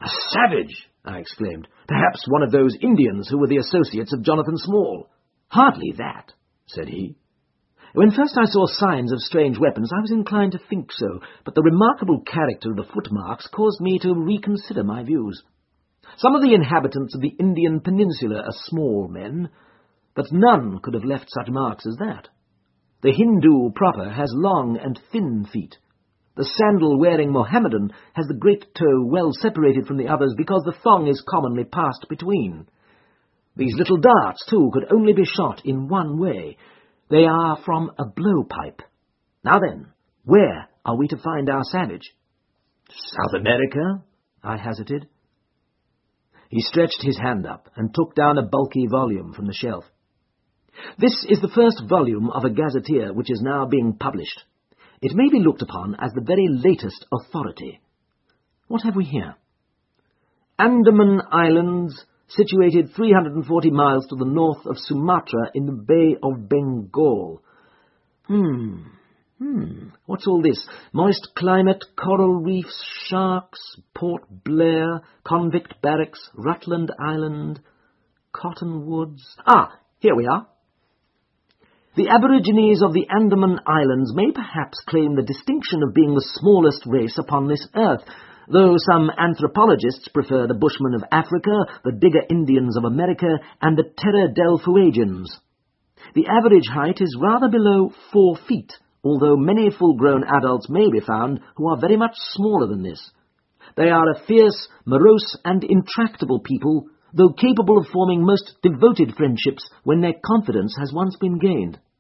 "A savage!" I exclaimed. "Perhaps one of those Indians who were the associates of Jonathan Small." "Hardly that," said he. "When first I saw signs of strange weapons, I was inclined to think so, but the remarkable character of the footmarks caused me to reconsider my views. Some of the inhabitants of the Indian peninsula are small men, but none could have left such marks as that. The Hindu proper has long and thin feet. The sandal-wearing Mohammedan has the great toe well separated from the others because the thong is commonly passed between. These little darts, too, could only be shot in one way. They are from a blowpipe. Now then, where are we to find our savage?" "South America?" I hazarded. He stretched his hand up and took down a bulky volume from the shelf. "This is the first volume of a gazetteer which is now being published. It may be looked upon as the very latest authority. What have we here? Andaman Islands, situated 340 miles to the north of Sumatra in the Bay of Bengal. What's all this? Moist climate, coral reefs, sharks, Port Blair, convict barracks, Rutland Island, cotton woods. Here we are. The aborigines of the Andaman Islands may perhaps claim the distinction of being the smallest race upon this earth, though some anthropologists prefer the Bushmen of Africa, the Digger Indians of America, and the Terra del Fuegians. The average height is rather below 4 feet, although many full-grown adults may be found who are very much smaller than this. They are a fierce, morose, and intractable people, though capable of forming most devoted friendships when their confidence has once been gained.